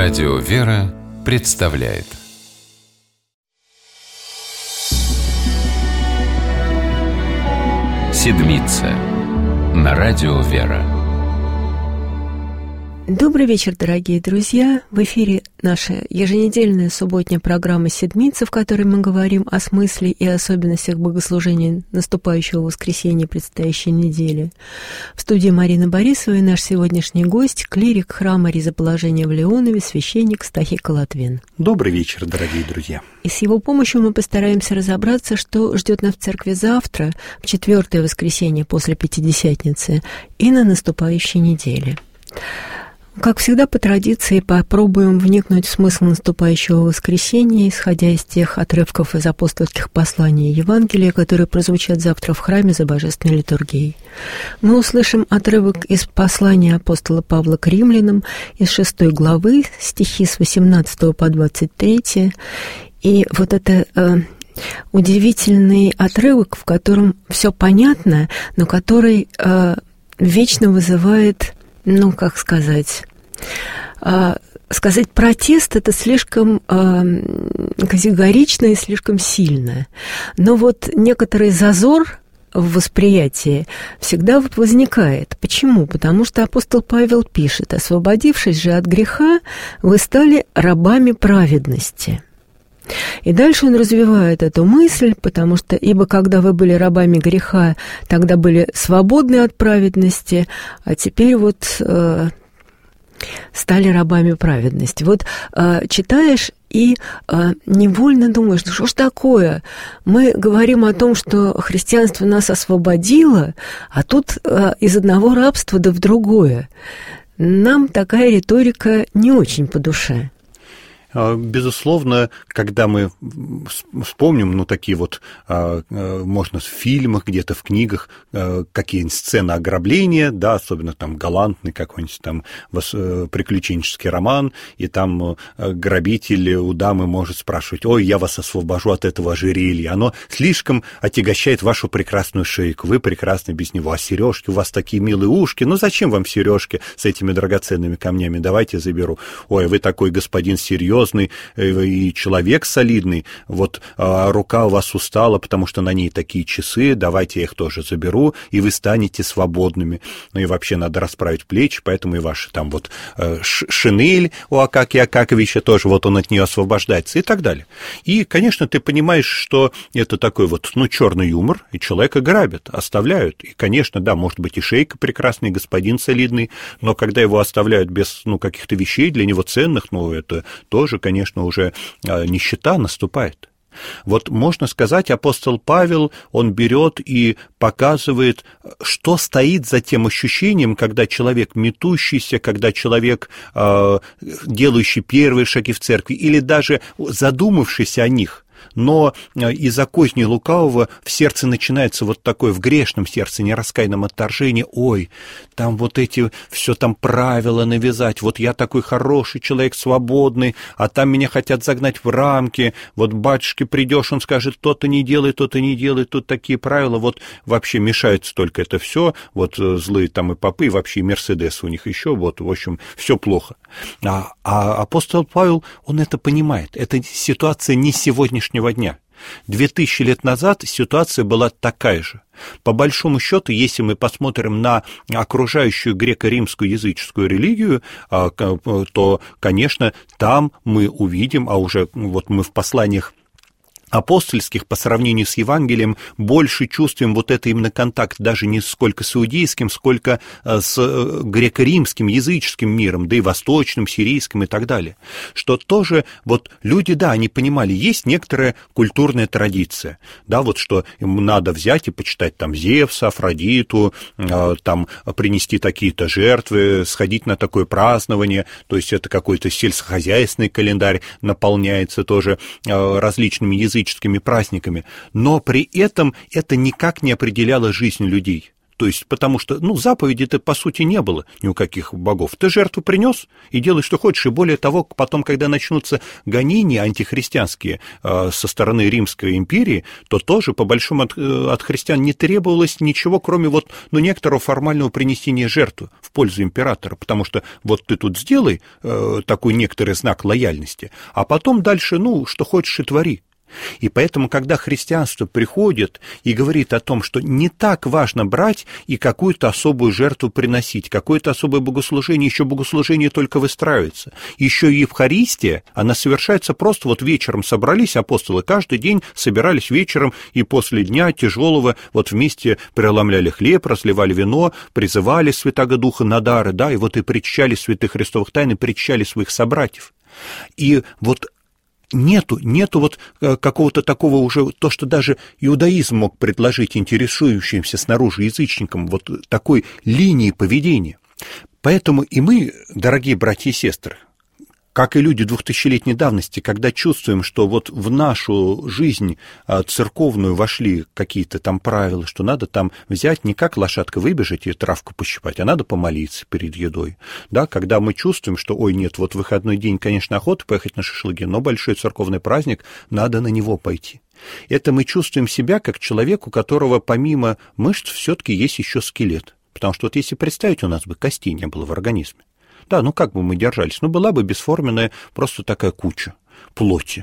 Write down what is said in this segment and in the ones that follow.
Радио «Вера» представляет Седмица на Радио «Вера». Добрый вечер, дорогие друзья! В эфире наша еженедельная субботняя программа «Седмица», в которой мы говорим о смысле и особенностях богослужения наступающего воскресенья предстоящей недели. В студии Марина Борисова и наш сегодняшний гость, клирик храма Ризоположения в Леонове, священник Стахий Колотвин. Добрый вечер, дорогие друзья! И с его помощью мы постараемся разобраться, что ждет нас в церкви завтра, в четвертое воскресенье после Пятидесятницы, и на наступающей неделе. Как всегда, по традиции, попробуем вникнуть в смысл наступающего воскресенья, исходя из тех отрывков из апостольских посланий и Евангелия, которые прозвучат завтра в храме за божественной литургией. Мы услышим отрывок из послания апостола Павла к римлянам, из 6 главы, стихи с 18 по 23, и вот это удивительный отрывок, в котором все понятно, но который вечно вызывает... сказать протест — это слишком категорично и слишком сильно. Но вот некоторый зазор в восприятии всегда возникает. Почему? Потому что апостол Павел пишет: «Освободившись же от греха, вы стали рабами праведности». И дальше он развивает эту мысль, потому что «ибо когда вы были рабами греха, тогда были свободны от праведности, а теперь вот стали рабами праведности». Вот читаешь и невольно думаешь, ну что ж такое? Мы говорим о том, что христианство нас освободило, а тут из одного рабства да в другое. Нам такая риторика не очень по душе. Безусловно, когда мы вспомним, такие вот, можно в фильмах, где-то в книгах, какие-нибудь сцены ограбления, да, особенно там галантный какой-нибудь там приключенческий роман, и там грабитель у дамы может спрашивать: «Ой, я вас освобожу от этого ожерелья, оно слишком отягощает вашу прекрасную шейку, вы прекрасны без него, а сережки, у вас такие милые ушки, зачем вам сережки с этими драгоценными камнями, давайте заберу. Ой, вы такой господин серьезный, и человек солидный, вот рука у вас устала, потому что на ней такие часы, давайте я их тоже заберу, и вы станете свободными. И вообще надо расправить плечи, поэтому и ваши там вот шинель у Акакия Акаковича тоже, вот он от нее освобождается и так далее». И, конечно, ты понимаешь, что это такой вот, черный юмор, и человека грабят, оставляют. И, конечно, да, может быть и шейка прекрасный, господин солидный, но когда его оставляют без, каких-то вещей для него ценных, это тоже, конечно, уже нищета наступает. Вот можно сказать, апостол Павел, он берет и показывает, что стоит за тем ощущением, когда человек метущийся, когда человек, делающий первые шаги в церкви, или даже задумавшийся о них. Но из-за козни лукавого в сердце начинается вот такое, в грешном сердце, нераскаянном отторжении: ой, там вот эти, все там правила навязать, вот я такой хороший человек, свободный, а там меня хотят загнать в рамки, вот батюшке придешь, он скажет: то-то не делай, тут такие правила, вот вообще мешается только это все, вот злые там и попы, и вообще и Мерседес у них еще, вот, в общем, все плохо. А апостол Павел, он это понимает, это ситуация не сегодняшнего дня. 2000 лет назад ситуация была такая же. По большому счету, если мы посмотрим на окружающую греко-римскую языческую религию, то, конечно, там мы увидим, а уже вот мы в посланиях апостольских по сравнению с Евангелием больше чувствуем вот это именно контакт даже не сколько с иудейским, сколько с греко-римским, языческим миром, да и восточным, сирийским и так далее. Что тоже вот люди, да, они понимали, есть некоторая культурная традиция, да, вот что им надо взять и почитать там Зевса, Афродиту, там принести такие-то жертвы, сходить на такое празднование, то есть это какой-то сельскохозяйственный календарь наполняется тоже различными языческими праздниками, но при этом это никак не определяло жизнь людей. То есть, потому что, заповедей-то, по сути, не было ни у каких богов. Ты жертву принес и делай, что хочешь. И более того, потом, когда начнутся гонения антихристианские со стороны Римской империи, то тоже, по большому, от христиан не требовалось ничего, кроме некоторого формального принесения жертвы в пользу императора. Потому что ты тут сделай такой некоторый знак лояльности, а потом дальше, что хочешь и твори. И поэтому, когда христианство приходит и говорит о том, что не так важно брать и какую-то особую жертву приносить, какое-то особое богослужение, еще богослужение только выстраивается. Еще и Евхаристия, она совершается просто вечером собрались апостолы, каждый день собирались вечером и после дня тяжелого вместе преломляли хлеб, разливали вино, призывали Святаго Духа на дары, и причащали святых христовых тайн, и причащали своих собратьев. И Нету какого-то такого уже, то, что даже иудаизм мог предложить интересующимся снаружи язычникам, такой линии поведения. Поэтому и мы, дорогие братья и сестры, как и люди 2000-летней давности, когда чувствуем, что в нашу жизнь церковную вошли какие-то там правила, что надо там взять, не как лошадка выбежать и травку пощипать, а надо помолиться перед едой. Да, когда мы чувствуем, что, нет, в выходной день, конечно, охота поехать на шашлыки, но большой церковный праздник, надо на него пойти. Это мы чувствуем себя как человек, у которого помимо мышц все-таки есть еще скелет. Потому что если представить, у нас бы костей не было в организме. Да, как бы мы держались? Была бы бесформенная просто такая куча плоти.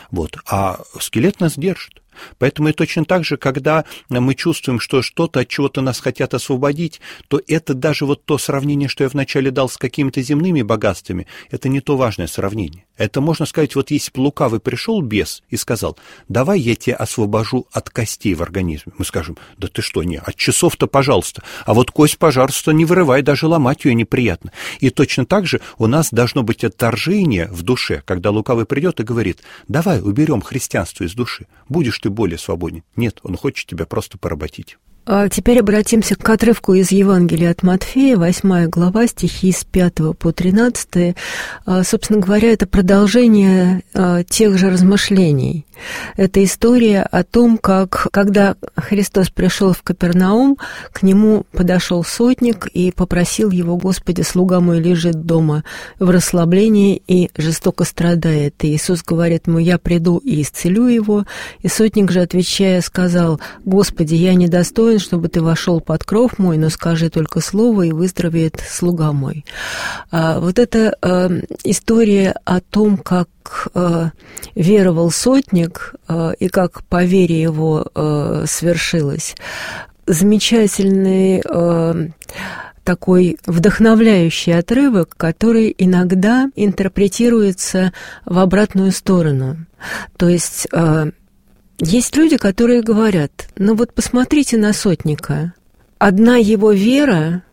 А скелет нас держит. Поэтому и точно так же, когда мы чувствуем, что что-то от чего-то нас хотят освободить, то это даже то сравнение, что я вначале дал с какими-то земными богатствами, это не то важное сравнение. Это, можно сказать, если бы лукавый пришел бес и сказал, давай я тебя освобожу от костей в организме. Мы скажем, да ты что, от часов-то, пожалуйста. А кость, пожалуйста, не вырывай, даже ломать ее неприятно. И точно так же у нас должно быть отторжение в душе, когда лукавый придет и говорит, давай уберем христианство из души, будешь ты более свободен. Нет, он хочет тебя просто поработить. Теперь обратимся к отрывку из Евангелия от Матфея, 8 глава, стихи с 5 по 13. Собственно говоря, это продолжение тех же размышлений. Это история о том, как, когда Христос пришел в Капернаум, к нему подошел сотник и попросил его: «Господи, слуга мой лежит дома в расслаблении и жестоко страдает». И Иисус говорит ему: «Я приду и исцелю его». И сотник же, отвечая, сказал: «Господи, я недостоин, чтобы ты вошел под кров мой, но скажи только слово, и выздоровеет слуга мой». Это история о том, как веровал сотник и как по вере его свершилось. Замечательный такой вдохновляющий отрывок, который иногда интерпретируется в обратную сторону. То есть есть люди, которые говорят: посмотрите на сотника. Одна его вера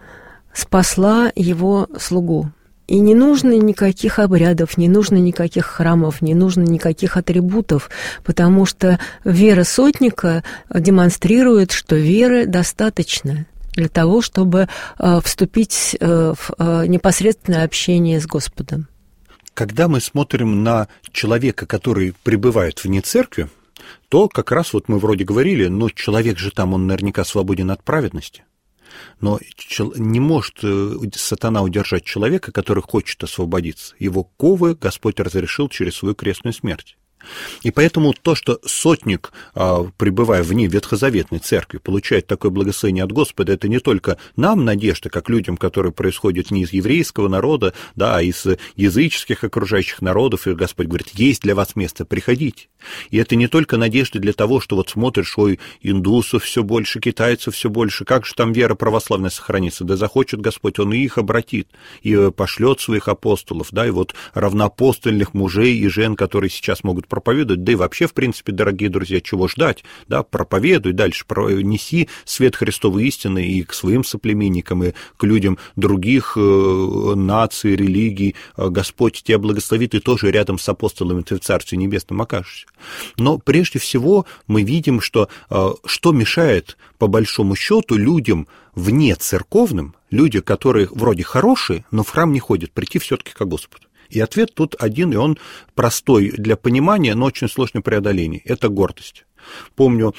спасла его слугу. И не нужно никаких обрядов, не нужно никаких храмов, не нужно никаких атрибутов, потому что вера сотника демонстрирует, что веры достаточно для того, чтобы вступить в непосредственное общение с Господом. Когда мы смотрим на человека, который пребывает вне церкви, то как раз мы вроде говорили, человек же там, он наверняка свободен от праведности. Но не может сатана удержать человека, который хочет освободиться. Его ковы Господь разрешил через свою крестную смерть. И поэтому то, что сотник, пребывая вне ветхозаветной церкви, получает такое благословение от Господа, это не только нам надежда, как людям, которые происходят не из еврейского народа, а из языческих окружающих народов, и Господь говорит: есть для вас место, приходите. И это не только надежда для того, что смотришь, индусов все больше, китайцев все больше, как же там вера православная сохранится? Да захочет Господь, Он и их обратит, и пошлет своих апостолов, и равноапостольных мужей и жен, которые сейчас могут проповедовать, да и вообще, в принципе, дорогие друзья, чего ждать, проповедуй дальше, неси свет Христовой истины и к своим соплеменникам, и к людям других наций, религий. Господь тебя благословит, и тоже рядом с апостолами ты в Царстве Небесном окажешься. Но прежде всего мы видим, что мешает, по большому счету, людям вне церковным, люди, которые вроде хорошие, но в храм не ходят, прийти все-таки к Господу. И ответ тут один, и он простой для понимания, но очень сложный в преодолении. Это гордость. Помню,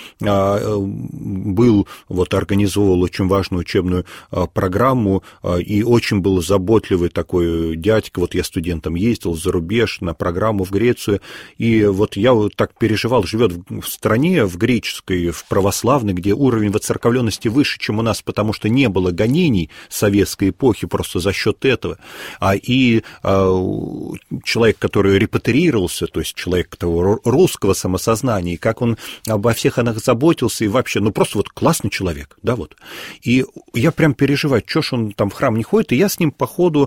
организовывал очень важную учебную программу, и очень был заботливый такой дядька. Вот я студентом ездил за рубеж на программу в Грецию, и вот я вот так переживал, живет в стране, в греческой, в православной, где уровень воцерковленности выше, чем у нас, потому что не было гонений советской эпохи просто за счет этого. Человек, который репатриировался, то есть человек того русского самосознания, и как он обо всех о нас заботился, и вообще, просто вот классный человек, да, вот. И я прям переживаю, что ж он там в храм не ходит, и я с ним по ходу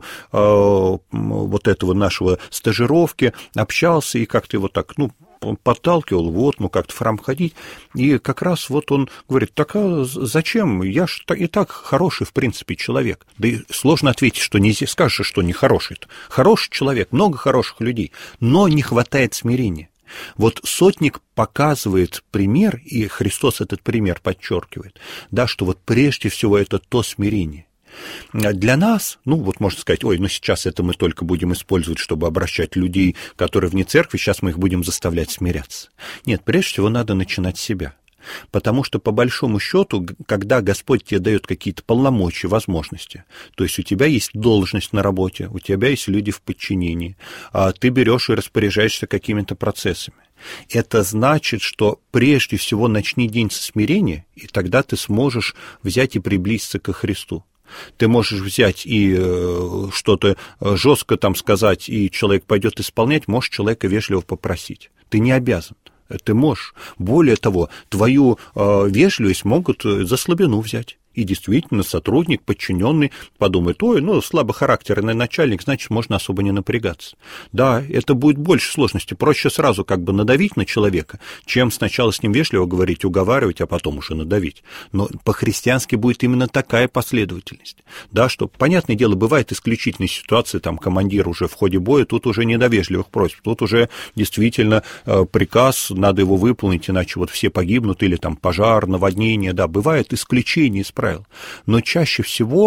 вот этого нашего стажировки общался, и как-то его так, подталкивал, как-то в храм ходить, и как раз вот он говорит, так а зачем, я ж и так хороший, в принципе, человек. Да и сложно ответить, что не скажешь, что не хороший. Хороший человек, много хороших людей, но не хватает смирения. Вот сотник показывает пример, и Христос этот пример подчеркивает, да, что вот прежде всего это то смирение. Для нас, можно сказать, сейчас это мы только будем использовать, чтобы обращать людей, которые вне церкви, сейчас мы их будем заставлять смиряться. Нет, прежде всего надо начинать с себя. Потому что, по большому счету, когда Господь тебе дает какие-то полномочия, возможности, то есть у тебя есть должность на работе, у тебя есть люди в подчинении, а ты берешь и распоряжаешься какими-то процессами. Это значит, что прежде всего начни день со смирения, и тогда ты сможешь взять и приблизиться ко Христу. Ты можешь взять и что-то жестко там сказать, и человек пойдет исполнять, можешь человека вежливо попросить. Ты не обязан. Ты можешь. Более того, твою вежливость могут за слабину взять. И действительно, сотрудник, подчиненный подумает, слабохарактерный начальник, значит, можно особо не напрягаться. Да, это будет больше сложности. Проще сразу надавить на человека, чем сначала с ним вежливо говорить, уговаривать, а потом уже надавить. Но по-христиански будет именно такая последовательность. Да, что, понятное дело, бывает исключительные ситуации, там, командир уже в ходе боя, тут уже не до вежливых просьб, тут уже действительно приказ, надо его выполнить, иначе вот все погибнут, или там пожар, наводнение, да, бывает исключение из правил. Но чаще всего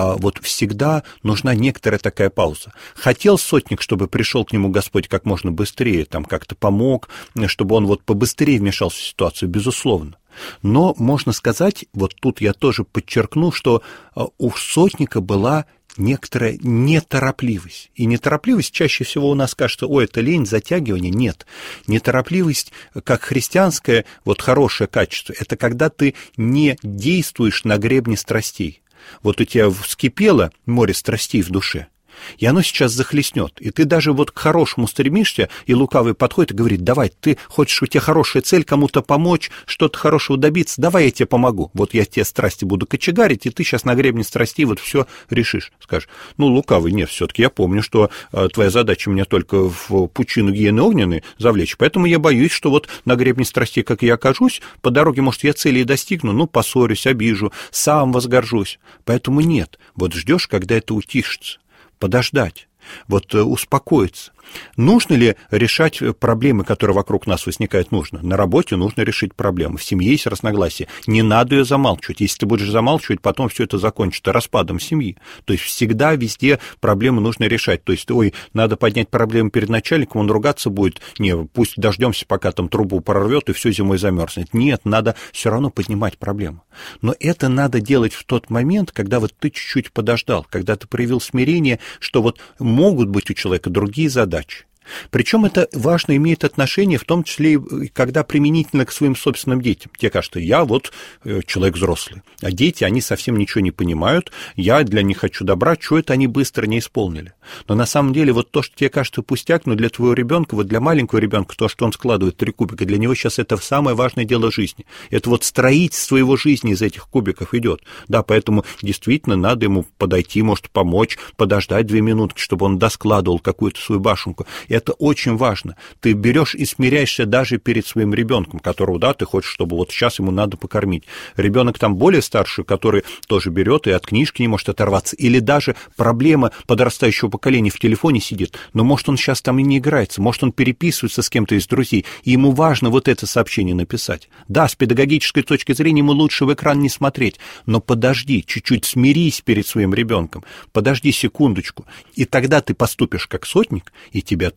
всегда нужна некоторая такая пауза. Хотел сотник, чтобы пришел к нему Господь как можно быстрее, там как-то помог, чтобы он побыстрее вмешался в ситуацию, безусловно. Но можно сказать, вот тут я тоже подчеркну, что у сотника была некоторая неторопливость. И неторопливость чаще всего у нас кажется, это лень, затягивание. Нет. Неторопливость, как христианское, хорошее качество, это когда ты не действуешь на гребне страстей. Вот у тебя вскипело море страстей в душе, и оно сейчас захлестнет. И ты даже к хорошему стремишься, и лукавый подходит и говорит, давай, ты хочешь, у тебя хорошая цель, кому-то помочь, что-то хорошего добиться, давай я тебе помогу. Вот я тебе страсти буду кочегарить, и ты сейчас на гребне страстей все решишь. Скажешь, лукавый, нет, все-таки я помню, что твоя задача меня только в пучину гиены огненной завлечь, поэтому я боюсь, что на гребне страстей, как я окажусь, по дороге, может, я цели и достигну, поссорюсь, обижу, сам возгоржусь. Поэтому нет, ждешь, когда это утишится. Подождать, успокоиться. Нужно ли решать проблемы, которые вокруг нас возникают? Нужно. На работе нужно решить проблемы. В семье есть разногласия. Не надо ее замалчивать. Если ты будешь замалчивать, потом все это закончится распадом семьи. То есть всегда везде проблемы нужно решать. То есть, надо поднять проблему перед начальником, он ругаться будет. Не, пусть дождемся, пока там трубу прорвет и все зимой замерзнет. Нет, надо все равно поднимать проблему. Но это надо делать в тот момент, когда ты чуть-чуть подождал, когда ты проявил смирение, что могут быть у человека другие задачи. Причем это важно имеет отношение, в том числе и когда применительно к своим собственным детям. Тебе кажется, я человек взрослый, а дети, они совсем ничего не понимают, я для них хочу добра, что это они быстро не исполнили. Но на самом деле то, что тебе кажется пустяк, но для твоего ребенка, для маленького ребенка, то, что он складывает 3 кубика, для него сейчас это самое важное дело жизни. Это строительство его жизни из этих кубиков идет. Да, поэтому действительно надо ему подойти, может, помочь, подождать 2 минутки, чтобы он доскладывал какую-то свою башенку. Это очень важно. Ты берешь и смиряешься даже перед своим ребенком, которого, ты хочешь, чтобы сейчас ему надо покормить. Ребенок там более старший, который тоже берет и от книжки не может оторваться. Или даже проблема подрастающего поколения в телефоне сидит. Но, может, он сейчас там и не играется. Может, он переписывается с кем-то из друзей. И ему важно это сообщение написать. Да, с педагогической точки зрения ему лучше в экран не смотреть. Но подожди, чуть-чуть смирись перед своим ребенком. Подожди секундочку. И тогда ты поступишь как сотник, и тебя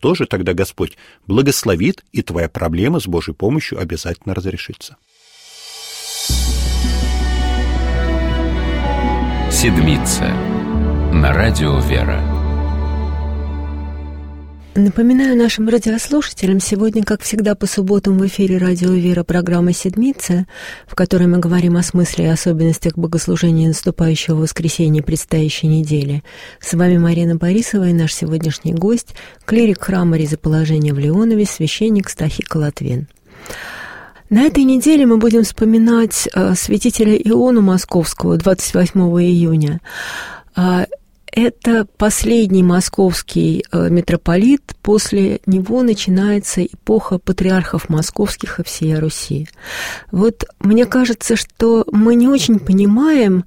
тоже тогда Господь благословит, и твоя проблема с Божьей помощью обязательно разрешится. Седмица на радио «Вера». Напоминаю нашим радиослушателям, сегодня, как всегда, по субботам в эфире радио «Вера» программа «Седмица», в которой мы говорим о смысле и особенностях богослужения наступающего воскресенья предстоящей недели. С вами Марина Борисова и наш сегодняшний гость, клирик храма Ризоположения в Леонове, священник Стахий Колотвин. На этой неделе мы будем вспоминать святителя Иону Московского 28 июня. Это последний московский митрополит, после него начинается эпоха патриархов московских и всея Руси. Вот мне кажется, что мы не очень понимаем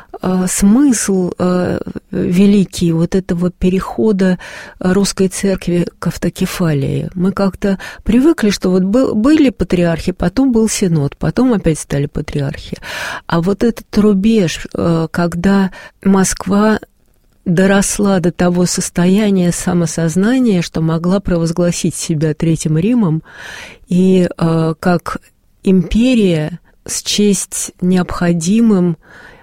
смысл великий вот этого перехода русской церкви к автокефалии. Мы как-то привыкли, что вот были патриархи, потом был синод, потом опять стали патриархи. А вот этот рубеж, когда Москва доросла до того состояния самосознания, что могла провозгласить себя Третьим Римом, и как империя счесть необходимым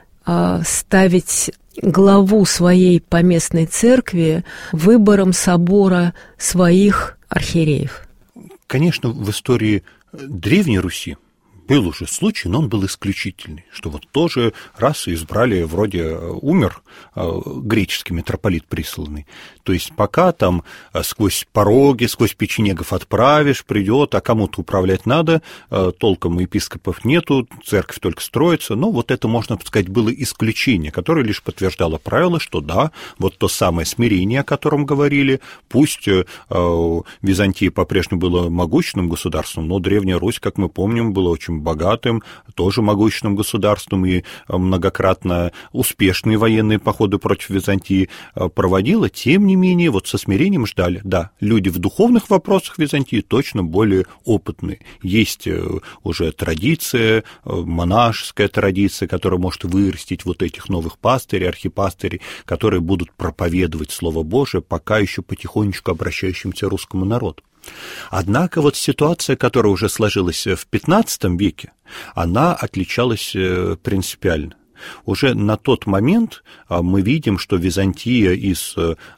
ставить главу своей поместной церкви выбором собора своих архиереев. Конечно, в истории Древней Руси был уже случай, но он был исключительный, что вот тоже раз избрали, вроде умер греческий митрополит присланный. То есть пока там сквозь пороги, сквозь печенегов отправишь, придет, а кому-то управлять надо, толком епископов нету, церковь только строится, но вот это, можно сказать, было исключение, которое лишь подтверждало правило, что да, вот то самое смирение, о котором говорили, пусть Византия по-прежнему была могущественным государством, но Древняя Русь, как мы помним, была очень богатым, тоже могущественным государством и многократно успешные военные походы против Византии проводила, тем не менее, вот со смирением ждали. Да, люди в духовных вопросах Византии точно более опытные. Есть уже традиция, монашеская традиция, которая может вырастить вот этих новых пастырей, архипастырей, которые будут проповедовать Слово Божие, пока еще потихонечку обращающимся русскому народу. Однако вот ситуация, которая уже сложилась в XV веке, она отличалась принципиально. Уже на тот момент мы видим, что Византия из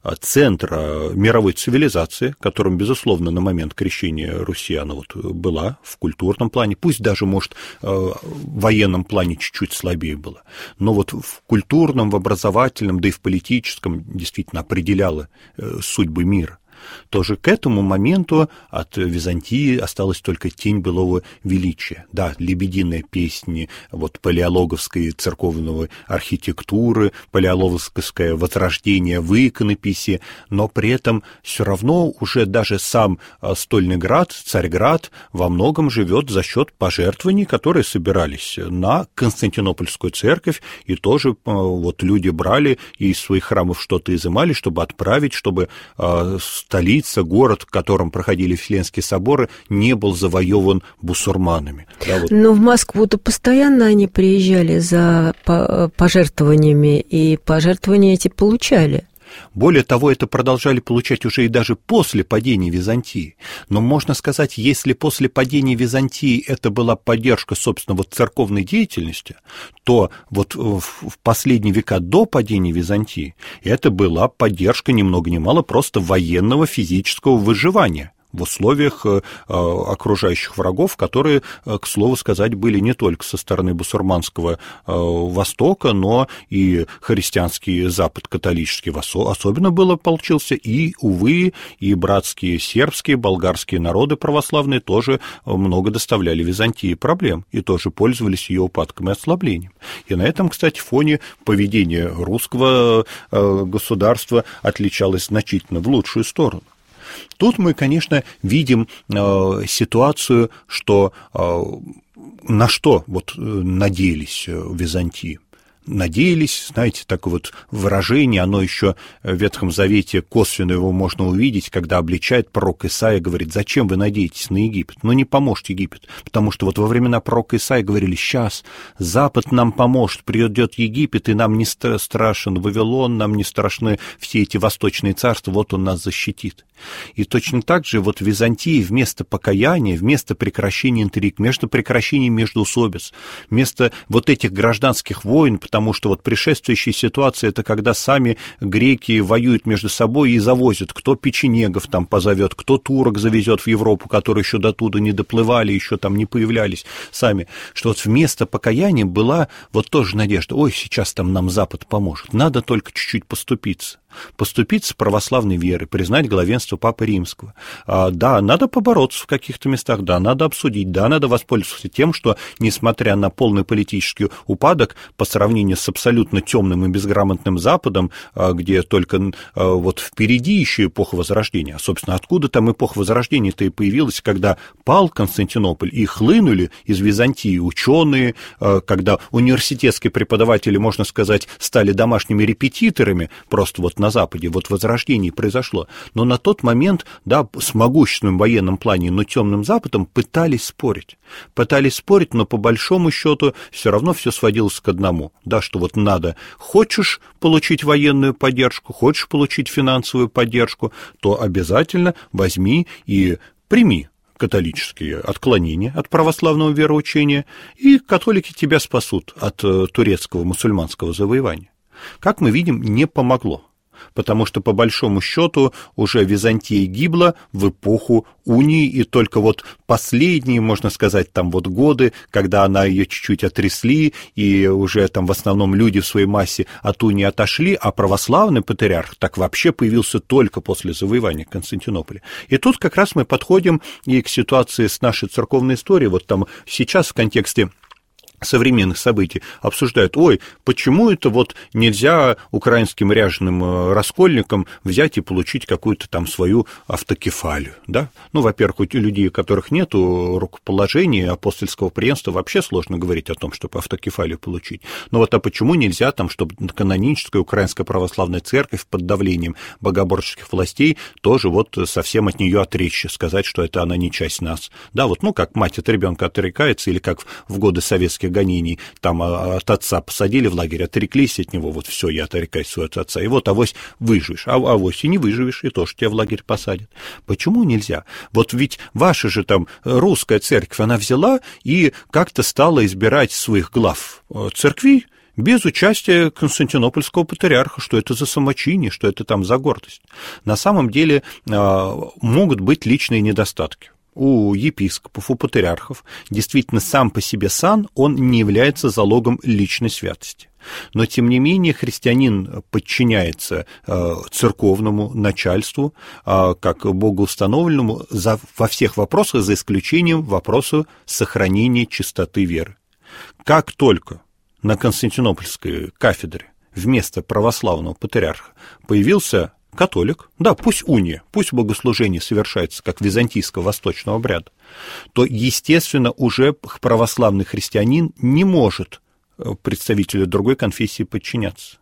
центра мировой цивилизации, которым, безусловно, на момент крещения Руси она вот была в культурном плане, пусть даже, может, в военном плане чуть-чуть слабее была, но вот в культурном, в образовательном, да и в политическом действительно определяла судьбы мира. Тоже к этому моменту от Византии осталась только тень былого величия. Да, лебединые песни вот палеологовской церковной архитектуры, палеологовское возрождение в иконописи, но при этом все равно уже даже сам Стольный Град, Царьград во многом живет за счет пожертвований, которые собирались на Константинопольскую церковь, и тоже вот люди брали и из своих храмов что-то изымали, чтобы отправить, чтобы столица, город, в котором проходили Вселенские соборы, не был завоеван бусурманами. Да, вот. Но в Москву-то постоянно они приезжали за пожертвованиями, и пожертвования эти получали. Более того, это продолжали получать уже и даже после падения Византии. Но можно сказать, если после падения Византии это была поддержка, собственно, вот церковной деятельности, то вот в последние века до падения Византии это была поддержка ни много ни мало просто военного физического выживания в условиях окружающих врагов, которые, к слову сказать, были не только со стороны бусурманского Востока, но и христианский Запад, католический особенно получился, и, увы, и братские сербские, болгарские народы православные тоже много доставляли Византии проблем и тоже пользовались ее упадком и ослаблением. И на этом, кстати, фоне поведение русского государства отличалось значительно в лучшую сторону. Тут мы, конечно, видим ситуацию, что на что вот надеялись в Византии. надеялись, знаете, такое вот выражение, оно еще в Ветхом Завете косвенно его можно увидеть, когда обличает пророк Исаия, говорит: зачем вы надеетесь на Египет? Ну, не поможет Египет, потому что вот во времена пророка Исаия говорили: сейчас Запад нам поможет, придет Египет, и нам не страшен Вавилон, нам не страшны все эти восточные царства, вот он нас защитит. И точно так же вот в Византии вместо покаяния, вместо прекращения интриг, вместо прекращения междоусобиц, вместо вот этих гражданских войн, потому что вот предшествующая ситуация — это когда сами греки воюют между собой и завозят, кто печенегов там позовет, кто турок завезет в Европу, которые еще до туда не доплывали, еще там не появлялись сами, что вот вместо покаяния была вот тоже надежда: ой, сейчас там нам Запад поможет, надо только чуть-чуть поступиться православной верой, признать главенство Папы Римского. Да, надо побороться в каких-то местах, да, надо обсудить, да, надо воспользоваться тем, что, несмотря на полный политический упадок, по сравнению с абсолютно темным и безграмотным Западом, где только вот впереди еще эпоха Возрождения, а, собственно, откуда там эпоха Возрождения-то и появилась, когда пал Константинополь, и хлынули из Византии ученые, когда университетские преподаватели, можно сказать, стали домашними репетиторами, просто вот на Западе, вот возрождение произошло. Но на тот момент, да, с могущественным в военном плане, но темным Западом пытались спорить, но по большому счету все равно все сводилось к одному, да, что вот надо, хочешь получить военную поддержку, хочешь получить финансовую поддержку, то обязательно возьми и прими католические отклонения от православного вероучения, и католики тебя спасут от турецкого мусульманского завоевания. Как мы видим, не помогло, потому что, по большому счету, уже Византия гибла в эпоху унии, и только вот последние, можно сказать, там вот годы, когда она ее чуть-чуть отрясли, и уже там в основном люди в своей массе от унии отошли, а православный патриарх так вообще появился только после завоевания Константинополя. И тут как раз мы подходим и к ситуации с нашей церковной историей, вот там сейчас в контексте современных событий обсуждают: ой, почему это вот нельзя украинским ряженым раскольникам взять и получить какую-то там свою автокефалию, да? Ну, во-первых, у людей, у которых нет рукоположения апостольского преемства, вообще сложно говорить о том, чтобы автокефалию получить. Но вот, а почему нельзя там, чтобы каноническая украинская православная церковь под давлением богоборческих властей тоже вот совсем от нее отречься, сказать, что это она не часть нас? Да, вот, ну, как мать от ребенка отрекается, или как в годы советских гонений, там от отца посадили в лагерь, отреклись от него, вот все, я отрекаюсь от отца, и вот авось выживешь, а авось и не выживешь, и тоже тебя в лагерь посадят. Почему нельзя? Вот ведь ваша же там русская церковь, она взяла и как-то стала избирать своих глав церквей без участия Константинопольского патриарха. Что это за самочиние, что это там за гордость? На самом деле могут быть личные недостатки у епископов, у патриархов. Действительно, сам по себе сан, он не является залогом личной святости. Но, тем не менее, христианин подчиняется церковному начальству, как богоустановленному, во всех вопросах, за исключением вопроса сохранения чистоты веры. Как только на Константинопольской кафедре вместо православного патриарха появился католик, да, пусть уния, пусть богослужение совершается как византийского восточного обряда, то, естественно, уже православный христианин не может представителю другой конфессии подчиняться.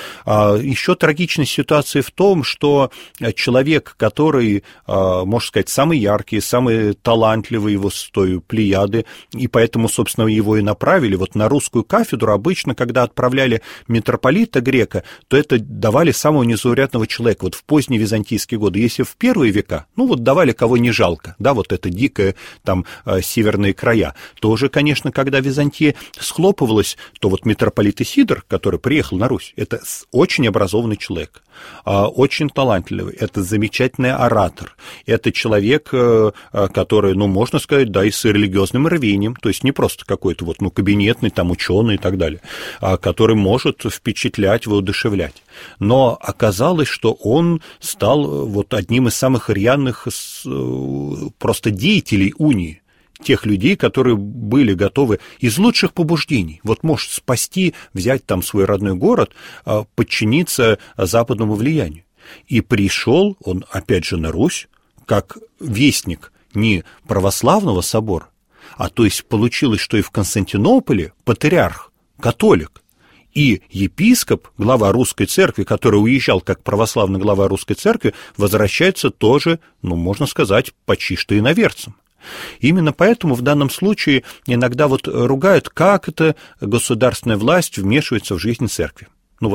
Еще трагичная ситуация в том, что человек, который, можно сказать, самый яркий, самый талантливый его с той плеяды, и поэтому, собственно, его и направили вот на русскую кафедру. Обычно, когда отправляли митрополита грека, то это давали самого незаурядного человека, вот в поздние византийские годы. Если в первые века, ну вот давали кого не жалко, да, вот это дикое там северные края, то уже, конечно, когда Византия схлопывалась, то вот митрополит Исидор, который приехал на Русь, это очень образованный человек, очень талантливый, это замечательный оратор, это человек, который, ну, можно сказать, да, и с религиозным рвением, то есть не просто какой-то вот, ну, кабинетный, там, ученый и так далее, который может впечатлять, воодушевлять. Но оказалось, что он стал вот одним из самых рьяных просто деятелей унии, тех людей, которые были готовы из лучших побуждений, вот может спасти, взять там свой родной город, подчиниться западному влиянию. И пришел он, опять же, на Русь, как вестник не православного собора, а то есть получилось, что и в Константинополе патриарх, католик, И епископ, глава русской церкви, который уезжал как православный глава русской церкви, возвращается тоже, можно сказать, почти что иноверцем. Именно поэтому в данном случае иногда ругают, как это государственная власть вмешивается в жизнь церкви.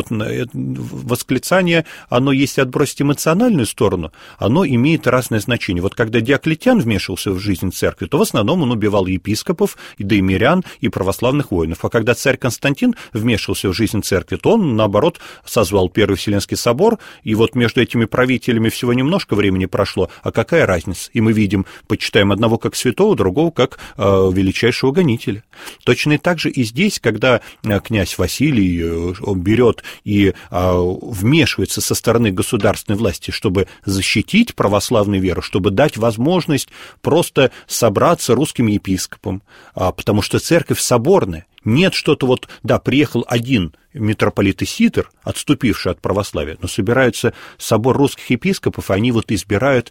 Восклицание, оно, если отбросить эмоциональную сторону, оно имеет разное значение. Когда Диоклетиан вмешивался в жизнь церкви, то в основном он убивал епископов, и доимирян, и православных воинов. А когда царь Константин вмешивался в жизнь церкви, то он, наоборот, созвал Первый Вселенский собор, и между этими правителями всего немножко времени прошло, а какая разница? И мы видим, почитаем одного как святого, другого как величайшего гонителя. Точно и так же и здесь, когда князь Василий берет и вмешивается со стороны государственной власти, чтобы защитить православную веру, чтобы дать возможность просто собраться русским епископам, потому что церковь соборная. Нет что-то приехал один митрополит Исидор, отступивший от православия, но собирается собор русских епископов, и они избирают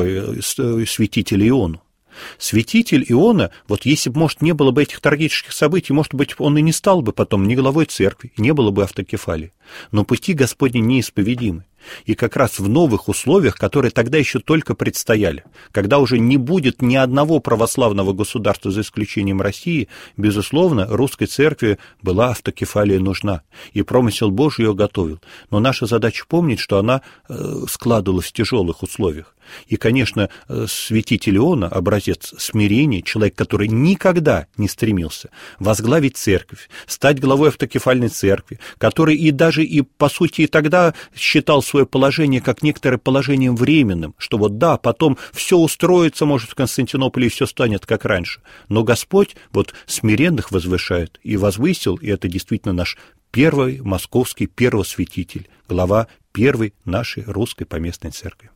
святителя Иону. Святитель Иона, если бы, может, не было бы этих трагических событий, может быть, он и не стал бы потом ни главой церкви, не было бы автокефалии. Но пути Господни неисповедимы. И как раз в новых условиях, которые тогда еще только предстояли, когда уже не будет ни одного православного государства, за исключением России, безусловно, русской церкви была автокефалия нужна, и промысел Божий ее готовил. Но наша задача помнить, что она складывалась в тяжелых условиях. И, конечно, святитель Иона, образец смирения, человек, который никогда не стремился возглавить церковь, стать главой автокефальной церкви, который по сути, и тогда считал свое положение как некоторое положением временным, что потом все устроится, может, в Константинополе, и все станет как раньше. Но Господь смиренных возвышает и возвысил, и это действительно наш первый московский первосвятитель, глава первой нашей русской поместной церкви.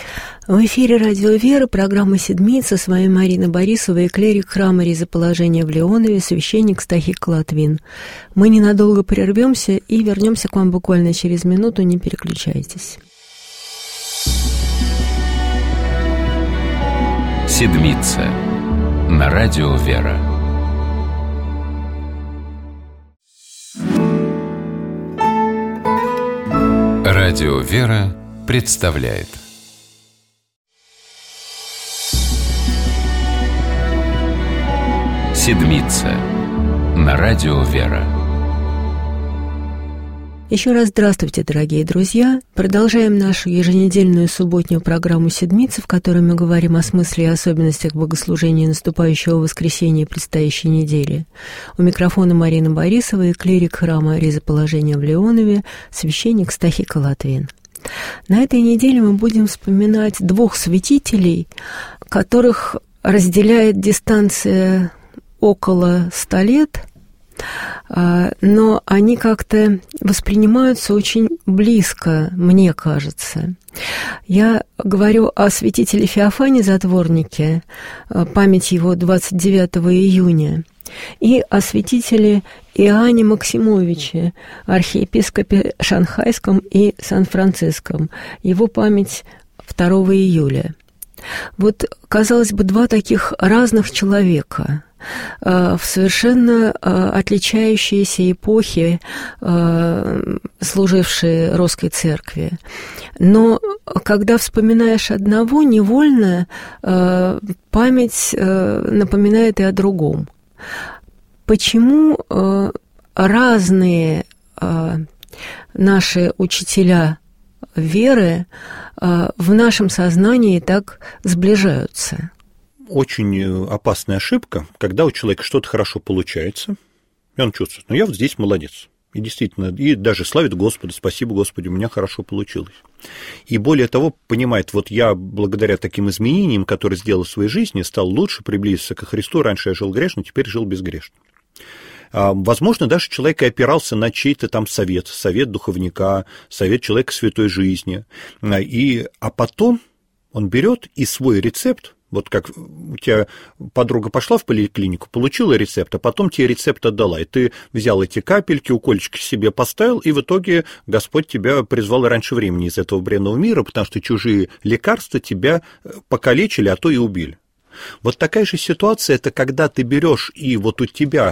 В эфире «Радио Вера», программа «Седмица». С вами Марина Борисова и клирик храма Ризоположения в Леонове, священник Стахий Колотвин. Мы ненадолго прервемся и вернемся к вам буквально через минуту, не переключайтесь. «Седмица» на «Радио Вера». «Радио Вера» представляет «Седмица» на «Радио Вера». Еще раз здравствуйте, дорогие друзья. Продолжаем нашу еженедельную субботнюю программу «Седмица», в которой мы говорим о смысле и особенностях богослужения наступающего воскресенья и предстоящей недели. У микрофона Марина Борисова и клирик храма Ризоположения в Леонове, священник Стахий Колотвин. На этой неделе мы будем вспоминать двух святителей, которых разделяет дистанция около 100 лет, но они как-то воспринимаются очень близко, мне кажется. Я говорю о святителе Феофане Затворнике, память его 29 июня, и о святителе Иоанне Максимовиче, архиепископе Шанхайском и Сан-Франциском, его память 2 июля. Казалось бы, два таких разных человека в совершенно отличающиеся эпохи, служившие русской церкви. Но когда вспоминаешь одного, невольно память напоминает и о другом. Почему разные наши учителя веры в нашем сознании так сближаются? Очень опасная ошибка, когда у человека что-то хорошо получается, и он чувствует, я здесь молодец. И действительно, и даже славит Господа, спасибо Господи, у меня хорошо получилось. И более того, понимает, я благодаря таким изменениям, которые сделал в своей жизни, стал лучше приблизиться ко Христу. Раньше я жил грешно, теперь жил безгрешно. Возможно, даже человек и опирался на чей-то там совет духовника, совет человека святой жизни. А потом он берет и свой рецепт, как у тебя подруга пошла в поликлинику, получила рецепт, а потом тебе рецепт отдала, и ты взял эти капельки, укольчики себе поставил, и в итоге Господь тебя призвал раньше времени из этого бренного мира, потому что чужие лекарства тебя покалечили, а то и убили. Такая же ситуация, это когда ты берешь, и у тебя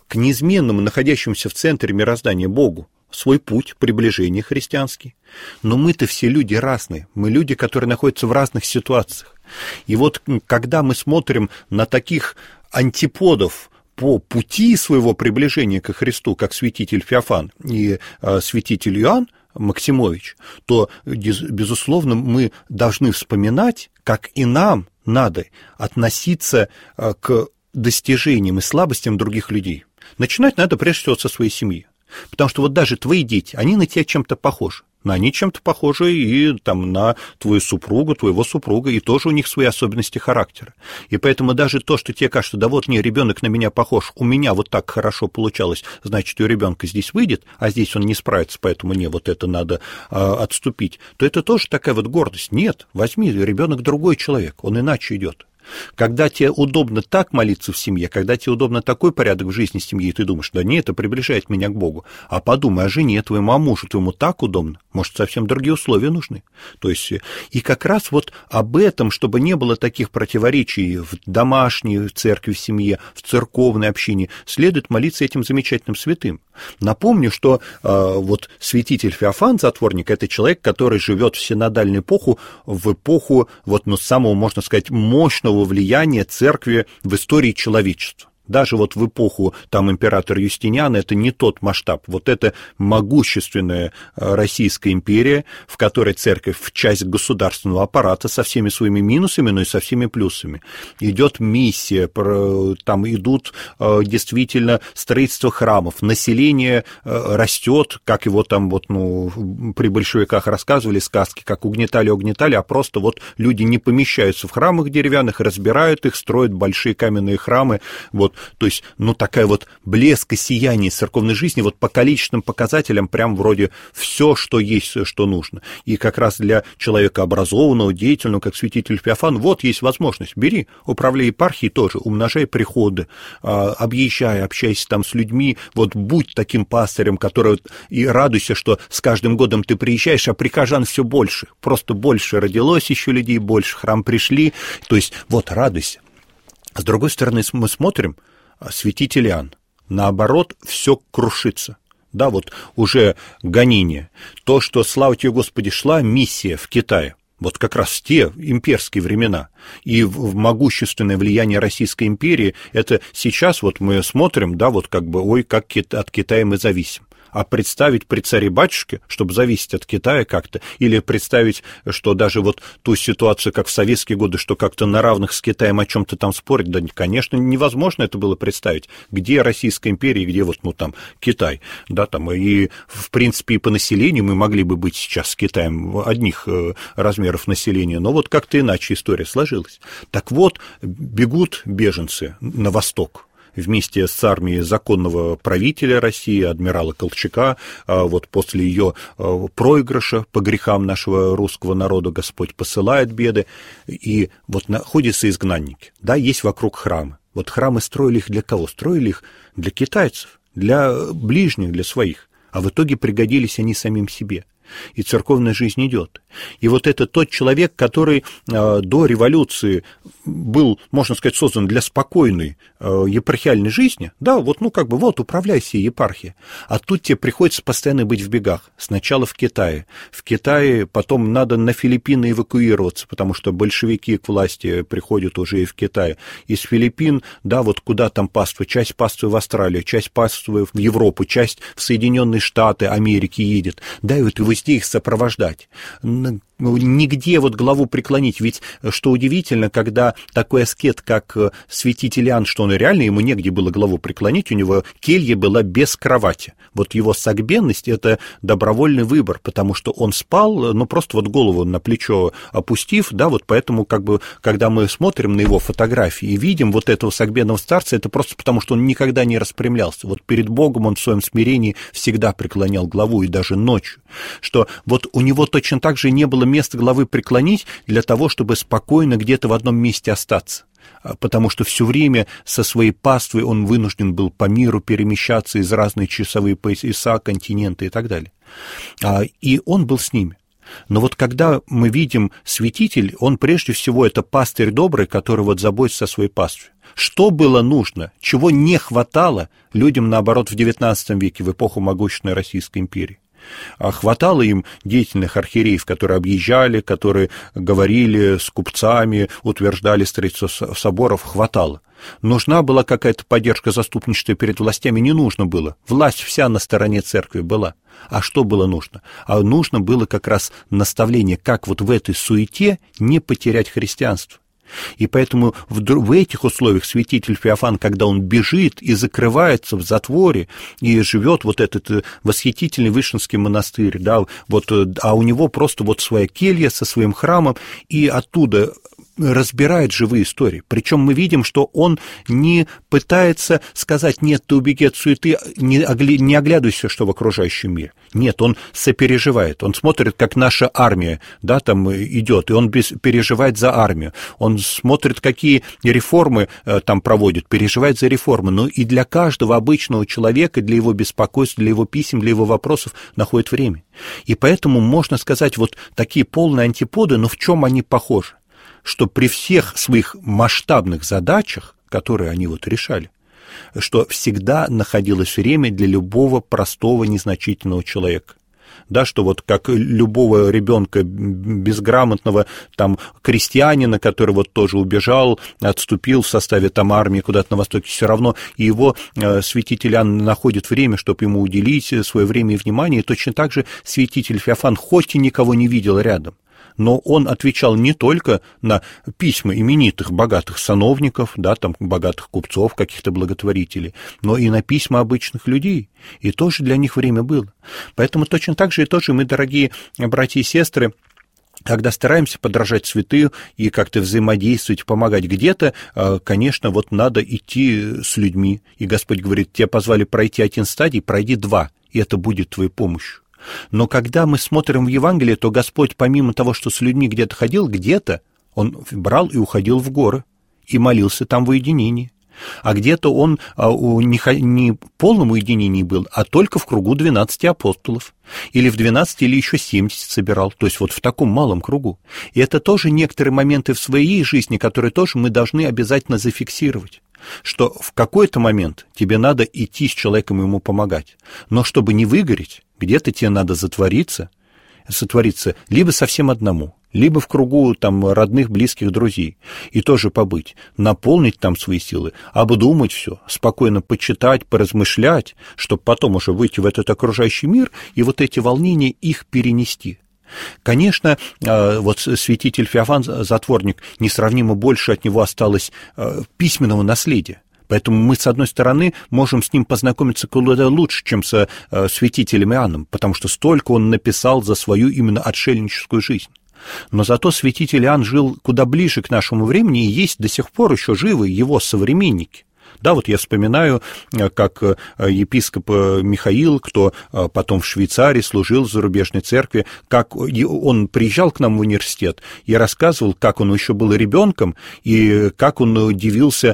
к неизменному, находящемуся в центре мироздания Богу, свой путь приближения христианский. Но мы-то все люди разные, мы люди, которые находятся в разных ситуациях. И вот когда мы смотрим на таких антиподов по пути своего приближения ко Христу, как святитель Феофан и святитель Иоанн Максимович, то, безусловно, мы должны вспоминать, как и нам надо относиться к достижениям и слабостям других людей. Начинать надо прежде всего со своей семьи. Потому что вот даже твои дети, они на тебя чем-то похожи. Они чем-то похожи и там, на твою супругу, твоего супруга, и тоже у них свои особенности характера. И поэтому даже то, что тебе кажется, да вот, не, ребенок на меня похож, у меня вот так хорошо получалось, значит, у ребенка здесь выйдет, а здесь он не справится, поэтому мне вот это надо отступить, то это тоже такая вот гордость. Нет, возьми, ребенок другой человек, он иначе идет. Когда тебе удобно так молиться в семье, когда тебе удобно такой порядок в жизни семьи, и ты думаешь, да нет, это приближает меня к Богу, а подумай о жене твоему, о мужу твоему так удобно, может, совсем другие условия нужны. То есть, и как раз вот об этом, чтобы не было таких противоречий в домашней церкви, в семье, в церковной общине, следует молиться этим замечательным святым. Напомню, что вот святитель Феофан, затворник, это человек, который живет в синодальную эпоху, в эпоху вот, ну, самого, можно сказать, мощного влияния церкви в истории человечества. Даже вот в эпоху там императора Юстиниана это не тот масштаб. Вот это могущественная Российская империя, в которой церковь часть государственного аппарата со всеми своими минусами, но и со всеми плюсами. Идет миссия, там идут действительно строительство храмов, население растет, как его там вот, ну, при большевиках рассказывали сказки, как угнетали, а просто вот люди не помещаются в храмах деревянных, разбирают их, строят большие каменные храмы, вот. То есть, ну, такая вот блеск и сияние церковной жизни, вот по количественным показателям прям вроде все, что есть, что нужно. И как раз для человека образованного, деятельного, как святитель Феофан, вот есть возможность. Бери, управляй епархией тоже, умножай приходы, объезжай, общайся там с людьми, вот будь таким пастырем, который и радуйся, что с каждым годом ты приезжаешь, а прихожан все больше, просто больше родилось еще людей, больше храм пришли, то есть вот радуйся. С другой стороны, мы смотрим, святитель Иоанн, наоборот, все крушится. Да, вот уже гонение. То, что, слава тебе, Господи, шла миссия в Китае, вот как раз в те имперские времена, и в могущественное влияние Российской империи, это сейчас вот мы смотрим, да, вот как бы, ой, как от Китая мы зависим. А представить при царе-батюшке, чтобы зависеть от Китая как-то, или представить, что даже вот ту ситуацию, как в советские годы, что как-то на равных с Китаем о чем-то там спорить, да, конечно, невозможно это было представить. Где Российская империя, где вот, ну, там, Китай, да, там, и, в принципе, и по населению мы могли бы быть сейчас с Китаем одних размеров населения, но вот как-то иначе история сложилась. Так вот, бегут беженцы на восток, вместе с армией законного правителя России, адмирала Колчака, вот после ее проигрыша по грехам нашего русского народа Господь посылает беды, и вот находятся изгнанники, да, есть вокруг храмы. Вот храмы строили их для кого? Строили их для китайцев, для ближних, для своих, а в итоге пригодились они самим себе. И церковная жизнь идет. И вот это тот человек, который до революции был, можно сказать, создан для спокойной епархиальной жизни, да, вот, ну, как бы, вот, управляй сей епархией. А тут тебе приходится постоянно быть в бегах. Сначала в Китае, потом надо на Филиппины эвакуироваться, потому что большевики к власти приходят уже и в Китае. Из Филиппин, да, вот куда там паствы, часть паствы в Австралию, часть паствы в Европу, часть в Соединенные Штаты Америки едет, да, и вот везде их сопровождать. Нигде вот голову преклонить, ведь, что удивительно, когда такой аскет, как святитель Иоанн, что он реально, ему негде было голову преклонить, у него келья была без кровати. Вот его согбенность – это добровольный выбор, потому что он спал, ну, просто вот голову на плечо опустив, да, вот поэтому, как бы, когда мы смотрим на его фотографии и видим вот этого согбенного старца, это просто потому, что он никогда не распрямлялся. Вот перед Богом он в своем смирении всегда преклонял голову, и даже ночью, что вот у него точно так же не было место головы преклонить для того, чтобы спокойно где-то в одном месте остаться. Потому что все время со своей паствой он вынужден был по миру перемещаться из разных часовых пояса, континенты и так далее. И он был с ними. Но вот когда мы видим святитель, он прежде всего это пастырь добрый, который вот заботится о своей пастве. Что было нужно, чего не хватало людям, наоборот, в XIX веке, в эпоху могущественной Российской империи? Хватало им деятельных архиереев, которые объезжали, которые говорили с купцами, утверждали строительство соборов, хватало. Нужна была какая-то поддержка, заступничества перед властями, не нужно было. Власть вся на стороне церкви была. А что было нужно? А нужно было как раз наставление, как вот в этой суете не потерять христианство. И поэтому в этих условиях святитель Феофан, когда он бежит и закрывается в затворе, и живет вот этот восхитительный Вышинский монастырь, да, вот, а у него просто вот своя келья со своим храмом, и оттуда разбирает живые истории. Причем мы видим, что он не пытается сказать: нет, ты убеги от суеты, не оглядывайся, что в окружающем мире. Нет, он сопереживает. Он смотрит, как наша армия, да, там идет, и он переживает за армию. Он смотрит, какие реформы там проводят, переживает за реформы. Но и для каждого обычного человека, для его беспокойств, для его писем, для его вопросов находит время. И поэтому можно сказать, вот такие полные антиподы, но в чем они похожи? Что при всех своих масштабных задачах, которые они вот решали, что всегда находилось время для любого простого, незначительного человека. Да, что вот как любого ребенка безграмотного там крестьянина, который вот тоже убежал, отступил в составе там армии куда-то на востоке, все равно и его святитель Иоанн находит время, чтобы ему уделить свое время и внимание. И точно так же святитель Феофан, хоть и никого не видел рядом, но он отвечал не только на письма именитых, богатых сановников, да, там, богатых купцов, каких-то благотворителей, но и на письма обычных людей. И тоже для них время было. Поэтому точно так же и тоже мы, дорогие братья и сестры, когда стараемся подражать святым и как-то взаимодействовать, помогать где-то, конечно, вот надо идти с людьми. И Господь говорит: тебя позвали пройти 1 стадий, пройди 2, и это будет твоей помощью. Но когда мы смотрим в Евангелие, то Господь, помимо того, что с людьми где-то ходил, где-то Он брал и уходил в горы и молился там в уединении. А где-то Он не в полном уединении был, а только в кругу 12 апостолов. Или в 12, или еще 70 собирал, то есть вот в таком малом кругу. И это тоже некоторые моменты в своей жизни, которые тоже мы должны обязательно зафиксировать. Что в какой-то момент тебе надо идти с человеком и ему помогать. Но чтобы не выгореть, где-то тебе надо сотвориться либо совсем одному, либо в кругу там родных, близких, друзей, и тоже побыть, наполнить там свои силы, обдумать все, спокойно почитать, поразмышлять, чтобы потом уже выйти в этот окружающий мир и вот эти волнения их перенести. Конечно, вот святитель Феофан, затворник, несравнимо больше от него осталось письменного наследия. Поэтому мы, с одной стороны, можем с ним познакомиться куда лучше, чем со святителем Иоанном, потому что столько он написал за свою именно отшельническую жизнь. Но зато святитель Иоанн жил куда ближе к нашему времени, и есть до сих пор еще живы его современники. Да, вот я вспоминаю, как епископ Михаил, кто потом в Швейцарии служил в зарубежной церкви, как он приезжал к нам в университет и рассказывал, как он еще был ребенком, и как он удивился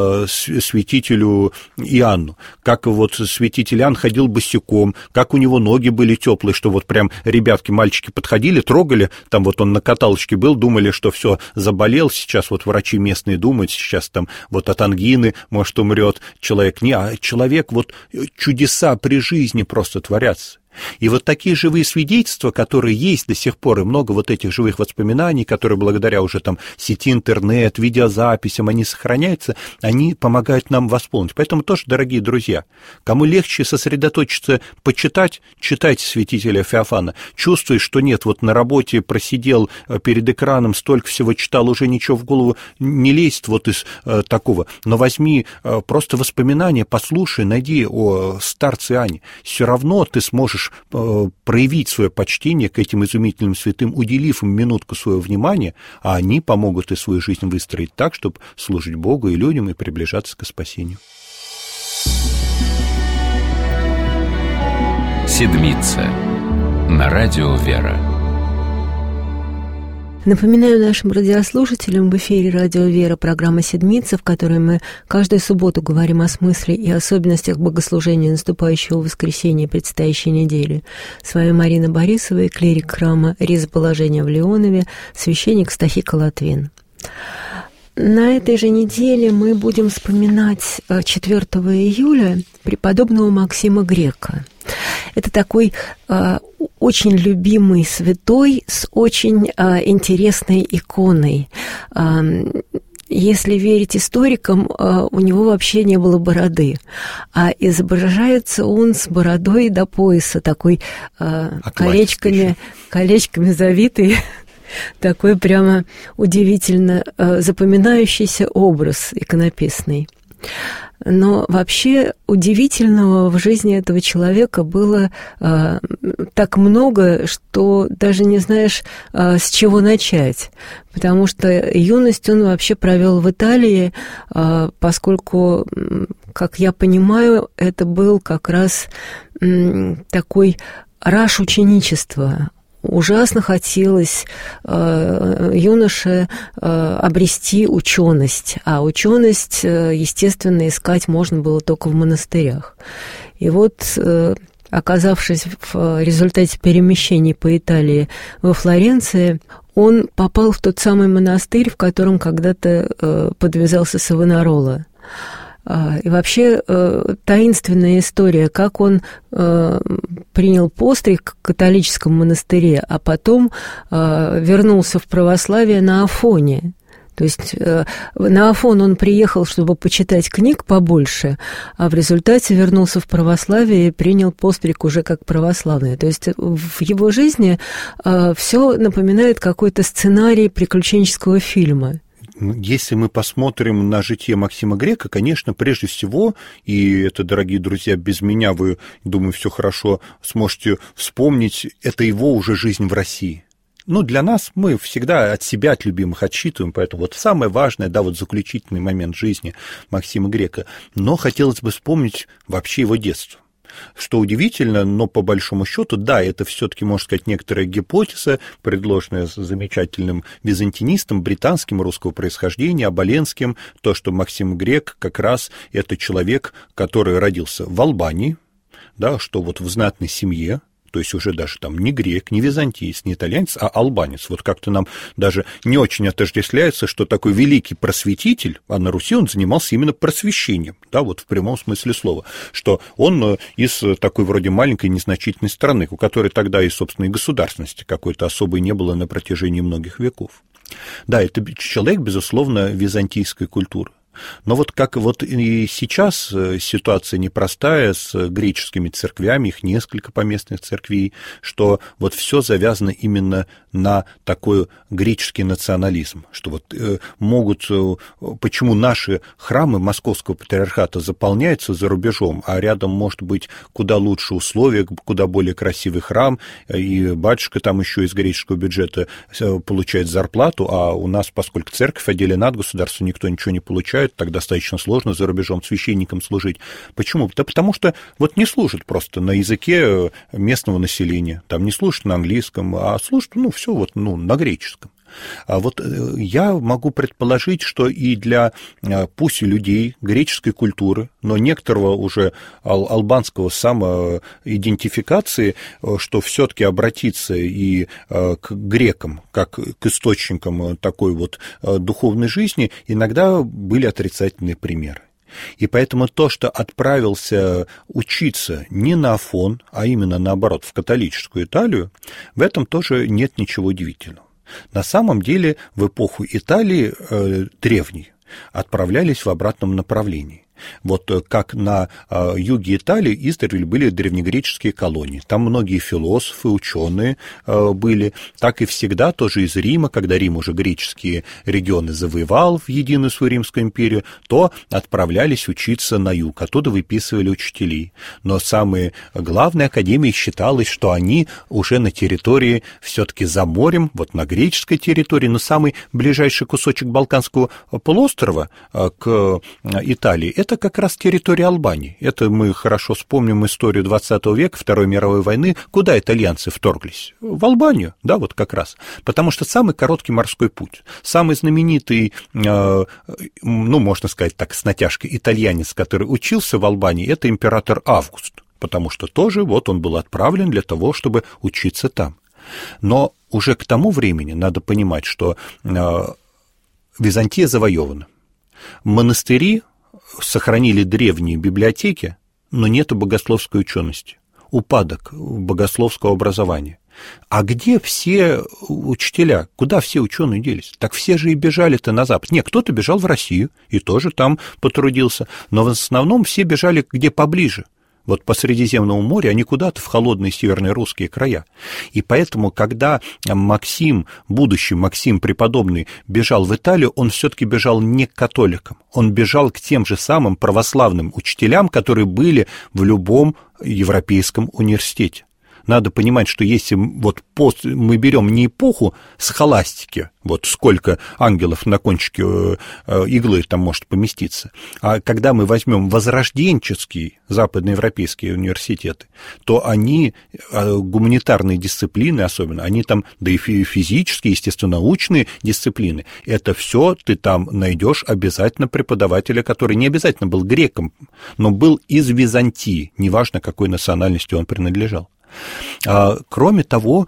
святителю Иоанну, как вот святитель Иоанн ходил босиком, как у него ноги были теплые, что вот прям ребятки, мальчики подходили, трогали, там вот он на каталочке был, думали, что все, заболел, сейчас вот врачи местные думают, сейчас там вот от ангины, может, умрет человек. А человек, вот чудеса при жизни просто творятся. И вот такие живые свидетельства, которые есть до сих пор, и много вот этих живых воспоминаний, которые благодаря уже там сети интернет, видеозаписям, они сохраняются, они помогают нам восполнить. Поэтому тоже, дорогие друзья, кому легче сосредоточиться, почитать, читайте святителя Феофана. Чувствуешь, что нет, вот на работе просидел перед экраном, столько всего читал, уже ничего в голову не лезет вот из такого. Но возьми просто воспоминания, послушай, найди о старце Иоанне. Все равно ты сможешь проявить свое почтение к этим изумительным святым, уделив им минутку своего внимания, а они помогут и свою жизнь выстроить так, чтобы служить Богу и людям и приближаться к спасению. Седмица на радио «Вера». Напоминаю нашим радиослушателям, в эфире «Радио Вера» программа «Седмица», в которой мы каждую субботу говорим о смысле и особенностях богослужения наступающего воскресенья предстоящей недели. С вами Марина Борисова и клирик храма Ризоположения в Леонове, священник Стахика Латвин. На этой же неделе мы будем вспоминать 4 июля преподобного Максима Грека. Это такой очень любимый святой с очень интересной иконой. Если верить историкам, у него вообще не было бороды, а изображается он с бородой до пояса, такой колечками завитый. Такой прямо удивительно запоминающийся образ иконописный. Но вообще удивительного в жизни этого человека было так много, что даже не знаешь, с чего начать. Потому что юность он вообще провел в Италии, поскольку, как я понимаю, это был как раз такой раж ученичества. Ужасно хотелось юноше обрести ученость, а ученость, естественно, искать можно было только в монастырях. И вот, оказавшись в результате перемещений по Италии во Флоренции, он попал в тот самый монастырь, в котором когда-то подвязался Савонарола. И вообще таинственная история, как он принял постриг в католическом монастыре, а потом вернулся в православие на Афоне. То есть на Афон он приехал, чтобы почитать книг побольше, а в результате вернулся в православие и принял постриг уже как православный. То есть в его жизни все напоминает какой-то сценарий приключенческого фильма. Если мы посмотрим на житие Максима Грека, конечно, прежде всего, и это, дорогие друзья, без меня вы, думаю, все хорошо сможете вспомнить, это его уже жизнь в России. Ну, для нас мы всегда от себя, от любимых отсчитываем, поэтому вот самое важное, да, вот заключительный момент жизни Максима Грека. Но хотелось бы вспомнить вообще его детство. Что удивительно, но по большому счету, да, это все-таки, можно сказать, некоторая гипотеза, предложенная замечательным византинистом, британским русского происхождения, Оболенским, то, что Максим Грек как раз это человек, который родился в Албании, да, что вот в знатной семье, то есть уже даже там не грек, не византиец, не итальянец, а албанец. Вот как-то нам даже не очень отождествляется, что такой великий просветитель, а на Руси он занимался именно просвещением, да, вот в прямом смысле слова, что он из такой вроде маленькой незначительной страны, у которой тогда и, собственно, и государственности какой-то особой не было на протяжении многих веков. Да, это человек, безусловно, византийской культуры. Но вот как вот и сейчас ситуация непростая с греческими церквями, их несколько поместных церквей, что вот все завязано именно на такой греческий национализм, что вот могут, почему наши храмы Московского патриархата заполняются за рубежом, а рядом может быть куда лучше условия, куда более красивый храм, и батюшка там еще из греческого бюджета получает зарплату, а у нас, поскольку церковь отделена от государства, никто ничего не получает, так достаточно сложно за рубежом священникам служить. Почему? Да потому что вот не служат просто на языке местного населения, там не служат на английском, а служат, ну, все вот, ну, на греческом. А вот я могу предположить, что и для, пусть и людей греческой культуры, но некоторого уже албанского самоидентификации, что все-таки обратиться и к грекам, как к источникам такой вот духовной жизни, иногда были отрицательные примеры. И поэтому то, что отправился учиться не на Афон, а именно наоборот в католическую Италию, в этом тоже нет ничего удивительного. На самом деле в эпоху Италии древней отправлялись в обратном направлении. Вот как на юге Италии издревле были древнегреческие колонии. Там многие философы, ученые были. Так и всегда тоже из Рима, когда Рим уже греческие регионы завоевал в единую свою Римскую империю, то отправлялись учиться на юг, оттуда выписывали учителей. Но самые главные академии считалось, что они уже на территории все-таки за морем, вот на греческой территории, но самый ближайший кусочек Балканского полуострова к Италии – это это как раз территория Албании. Это мы хорошо вспомним историю 20 века, Второй мировой войны. Куда итальянцы вторглись? В Албанию, да, вот как раз. Потому что самый короткий морской путь, самый знаменитый, ну, можно сказать так, с натяжкой, итальянец, который учился в Албании, это император Август, потому что тоже вот он был отправлен для того, чтобы учиться там. Но уже к тому времени надо понимать, что Византия завоевана. Монастыри сохранили древние библиотеки, но нету богословской учености, упадок богословского образования. А где все учителя, куда все ученые делись? Так все же и бежали-то на Запад. Нет, кто-то бежал в Россию и тоже там потрудился, но в основном все бежали где поближе. Вот по Средиземному морю, они куда-то в холодные северные русские края. И поэтому, когда Максим, будущий Максим Преподобный, бежал в Италию, он все-таки бежал не к католикам, он бежал к тем же самым православным учителям, которые были в любом европейском университете. Надо понимать, что если вот мы берем не эпоху схоластики, вот сколько ангелов на кончике иглы там может поместиться, а когда мы возьмем возрожденческие западноевропейские университеты, то они, гуманитарные дисциплины особенно, они там, да и физические, естественно-научные дисциплины, это все ты там найдешь обязательно преподавателя, который не обязательно был греком, но был из Византии, неважно, какой национальности он принадлежал. Кроме того,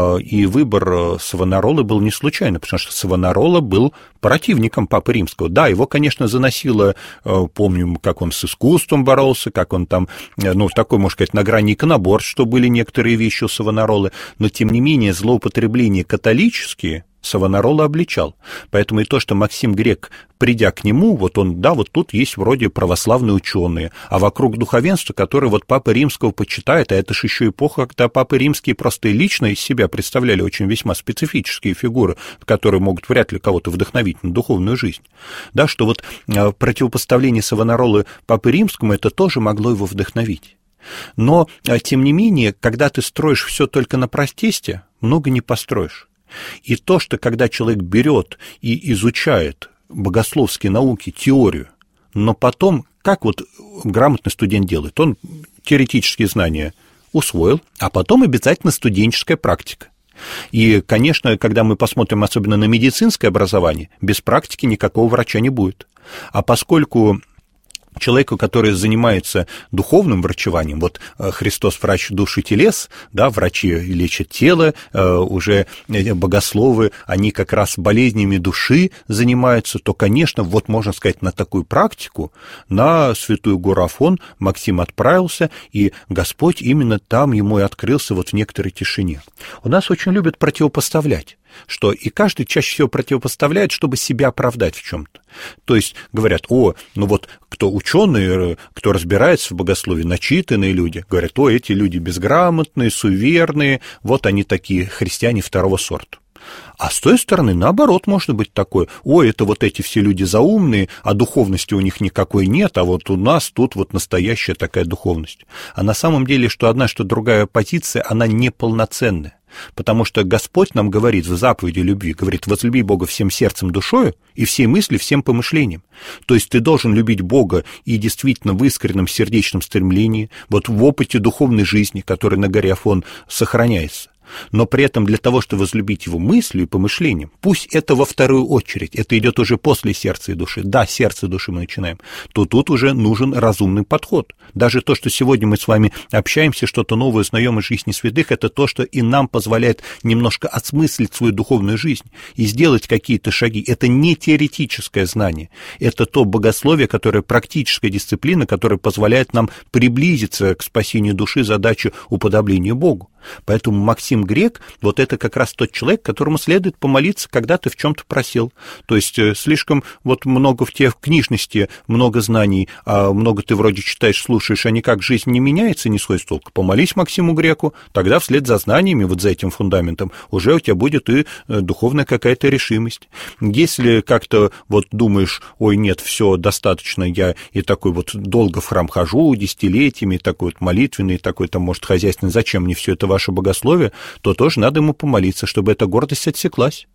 и выбор Савонаролы был не случайно, потому что Савонарола был противником Папы Римского. Да, его, конечно, заносило, помним, как он с искусством боролся, как он там, ну, такой, можно сказать, на грани иконоборства, что были некоторые вещи у Савонаролы, но, тем не менее, злоупотребления католические Савонарола обличал. Поэтому и то, что Максим Грек, придя к нему, вот он, да, вот тут есть вроде православные ученые, а вокруг духовенства, которое вот Папа Римского почитает, а это же еще эпоха, когда Папы Римские просто и лично из себя представляли очень весьма специфические фигуры, которые могут вряд ли кого-то вдохновить на духовную жизнь. Да, что вот противопоставление Савонаролы Папы Римскому, это тоже могло его вдохновить. Но, тем не менее, когда ты строишь все только на простесте, много не построишь. И то, что когда человек берет и изучает богословские науки, теорию, но потом, как вот грамотный студент делает, он теоретические знания усвоил, а потом обязательно студенческая практика. И, конечно, когда мы посмотрим особенно на медицинское образование, без практики никакого врача не будет. А поскольку человеку, который занимается духовным врачеванием, вот Христос врач душ и телес, да, врачи лечат тело, уже богословы, они как раз болезнями души занимаются, то, конечно, вот можно сказать, на такую практику, на Святую гору Афон Максим отправился, и Господь именно там ему и открылся вот в некоторой тишине. У нас очень любят противопоставлять, что и каждый чаще всего противопоставляет, чтобы себя оправдать в чем-то. То есть говорят, ну вот кто ученые, кто разбирается в богословии, начитанные люди, говорят, эти люди безграмотные, суеверные, вот они такие христиане второго сорта. А с той стороны, наоборот, может быть такое, это вот эти все люди заумные, а духовности у них никакой нет, а вот у нас тут вот настоящая такая духовность. А на самом деле, что одна, что другая позиция, она неполноценная. Потому что Господь нам говорит в заповеди любви, говорит, возлюби Бога всем сердцем, душою и всей мыслью, всем помышлением. То есть ты должен любить Бога и действительно в искреннем сердечном стремлении, вот в опыте духовной жизни, который на горе Афон сохраняется. Но при этом для того, чтобы возлюбить его мыслью и помышлением, пусть это во вторую очередь, это идет уже после сердца и души, да, сердце и души мы начинаем, то тут уже нужен разумный подход. Даже то, что сегодня мы с вами общаемся, что-то новое узнаем из жизни святых, это то, что и нам позволяет немножко осмыслить свою духовную жизнь и сделать какие-то шаги. Это не теоретическое знание, это то богословие, которое практическая дисциплина, которая позволяет нам приблизиться к спасению души, задаче уподобления Богу. Поэтому Максим Грек, вот это как раз тот человек, которому следует помолиться, когда ты в чем-то просил. То есть слишком вот много в тебе в книжности, много знаний, а много ты вроде читаешь, слушаешь, а никак жизнь не меняется, не сходит с толку. Помолись Максиму Греку, тогда вслед за знаниями, вот за этим фундаментом, уже у тебя будет и духовная какая-то решимость. Если как-то вот думаешь, нет, все достаточно, я и такой вот долго в храм хожу, десятилетиями, такой вот молитвенный, такой там, может, хозяйственный, зачем мне все это ваше богословие, то тоже надо ему помолиться, чтобы эта гордость отсеклась.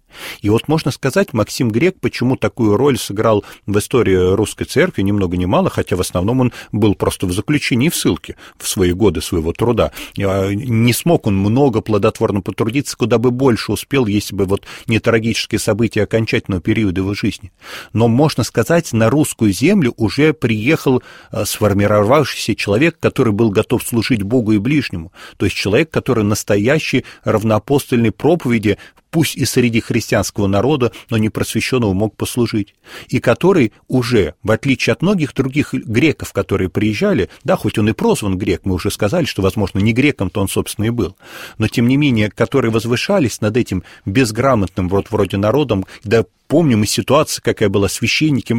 И вот можно сказать, Максим Грек почему такую роль сыграл в истории русской церкви, ни много ни мало, хотя в основном он был просто в заключении, в ссылке в свои годы своего труда. Не смог он много плодотворно потрудиться, куда бы больше успел, если бы вот не трагические события окончательного периода его жизни. Но, можно сказать, на русскую землю уже приехал сформировавшийся человек, который был готов служить Богу и ближнему, то есть человек, который настоящий равноапостольной проповеди, пусть и среди христианского народа, но не просвещенного, мог послужить, и который уже, в отличие от многих других греков, которые приезжали, да, хоть он и прозван грек, мы уже сказали, что, возможно, не греком-то он, собственно, и был, но, тем не менее, которые возвышались над этим безграмотным вот вроде народом, да, помним и ситуацию, какая была, священники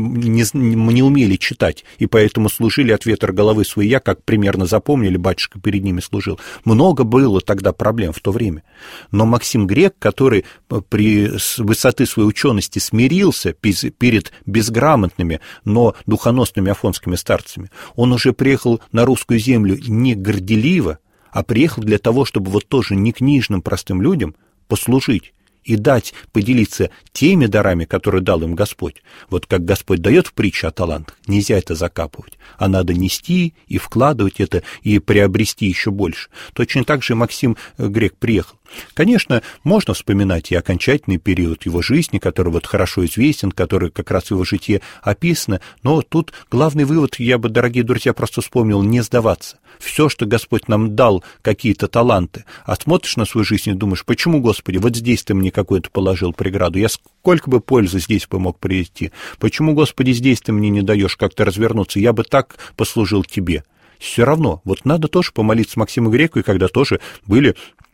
не умели читать, и поэтому служили от ветра головы своей, как примерно запомнили, батюшка перед ними служил. Много было тогда проблем в то время. Но Максим Грек, который при высоты своей учености смирился перед безграмотными, но духоносными афонскими старцами, он уже приехал на русскую землю не горделиво, а приехал для того, чтобы вот тоже не книжным простым людям послужить и дать поделиться теми дарами, которые дал им Господь. Вот как Господь дает в притче о талантах, нельзя это закапывать, а надо нести и вкладывать это, и приобрести еще больше. Точно так же Максим Грек приехал. Конечно, можно вспоминать и окончательный период его жизни, который вот хорошо известен, который как раз в его житии описано, но тут главный вывод, я бы, дорогие друзья, просто вспомнил: не сдаваться. Все, что Господь нам дал, какие-то таланты, а смотришь на свою жизнь и думаешь: почему, Господи, вот здесь ты мне какую-то положил преграду, я сколько бы пользы здесь бы мог привести, почему, Господи, здесь ты мне не даешь как-то развернуться, я бы так послужил тебе. Все равно, вот надо тоже помолиться Максиму Греку, и когда тоже были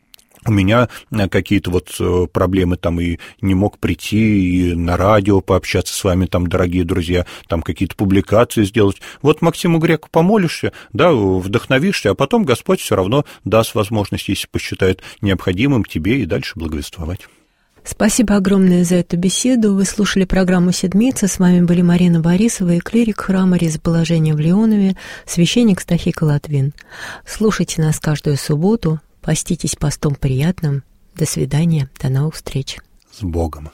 у меня какие-то вот проблемы, там и не мог прийти, и на радио пообщаться с вами, там, дорогие друзья, там какие-то публикации сделать. Вот Максиму Греку помолишься, да, вдохновишься, а потом Господь все равно даст возможность, если посчитает необходимым, тебе и дальше благовествовать. Спасибо огромное за эту беседу. Вы слушали программу «Седмица». С вами были Марина Борисова и клирик храма Резоположения в Леонове, священник Стахика Латвин. Слушайте нас каждую субботу. Поститесь постом приятным. До свидания. До новых встреч. С Богом.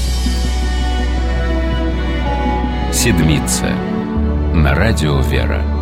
Седмица. На радио «Вера».